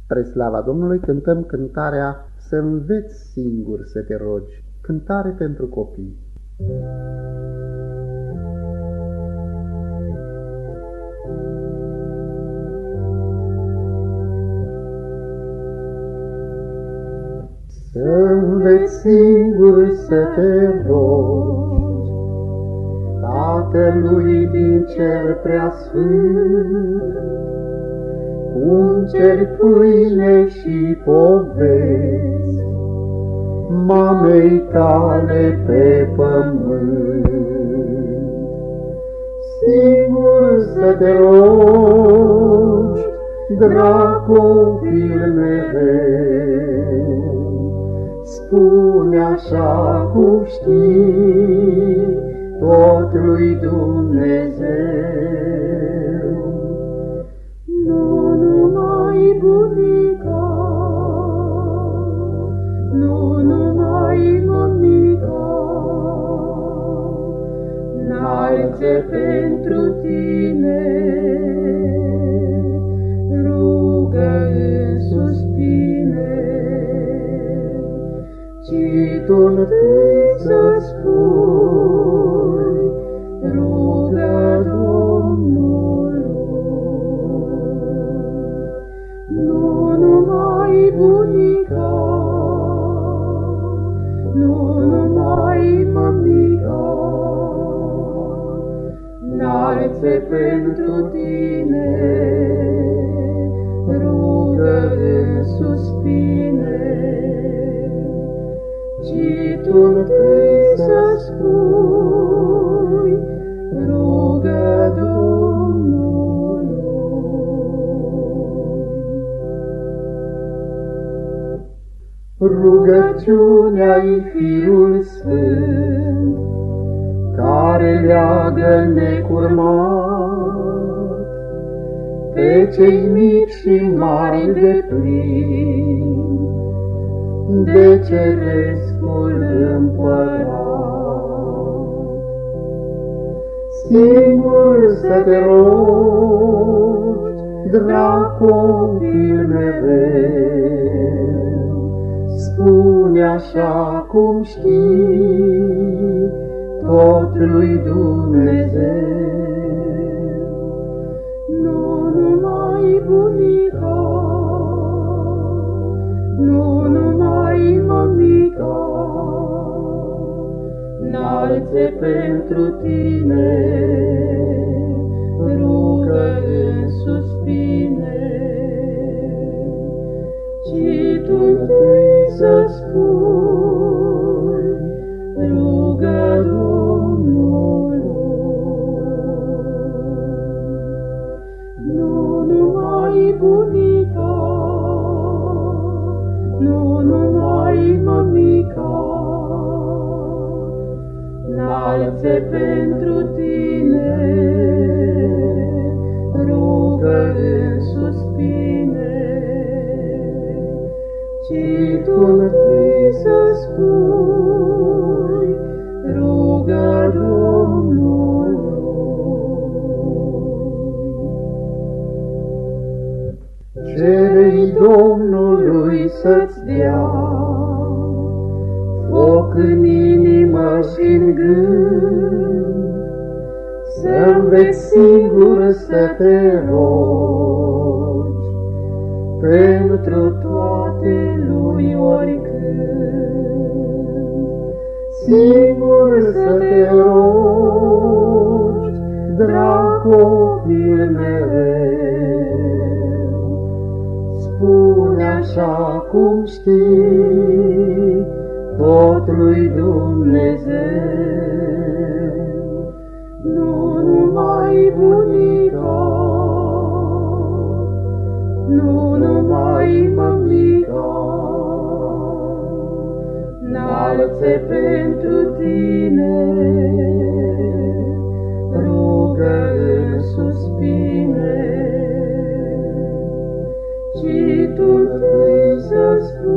Spre slava Domnului cântăm cântarea Să înveți singur să te rogi, cântare pentru copii. Să înveți singur să te rogi Tatălui din cer preasfânt, cum ceri pâine și povesti mamei tale pe pământ. Singur să te rogi, drag copil mereu, spune așa cum știi tot lui Dumnezeu. Nu numai bunica, nu numai mămica, înalțe pentru tine, rugă în suspine, ci tu întâi să spui, rugă Domnului. Nu numai bunica, nu numai mămica, înalțe pentru tine, rugă în suspine, ci tu întâi să spui, rugă Domnului. Rugăciunea-i Fiul Sfânt, care leagă necurmat pe cei mici și mari deplin de Cerescul Împărat. Singur să te rogi, drag copil mereu, spune așa cum știi tot lui Dumnezeu. Nu numai bunica, nu numai mămica, înalțe pentru tine, rugă în suspine, ci tu întâi să spui, rugă Domnului. Nu numai bunica, nu numai mămica, înalțe pentru tine, rugă în suspine, ci tu întâi să spui, rugă Domnului. Cere-i Domnului să-ți dea foc în inimă și-n gând, să înveți singur să te rogi pentru toate lui oricând. Singur să te rogi, drag copil mereu, spune așa cum știi tot lui Dumnezeu. Nu numai bunica, nu numai mămica, înalțe pentru tine, rugă în suspine, ci tu întâi să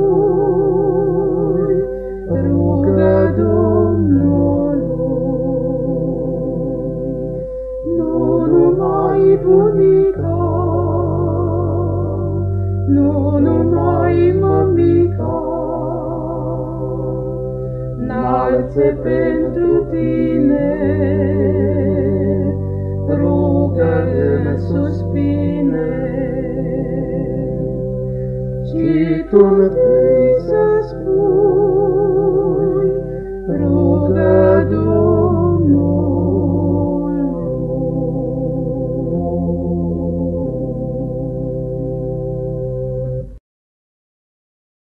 spui, rugă Domnului. Nu numai bunica, nu nu numai mămica, înalță pentru tine, rugă în suspine, ci tu întâi să spui, rugă Domnul.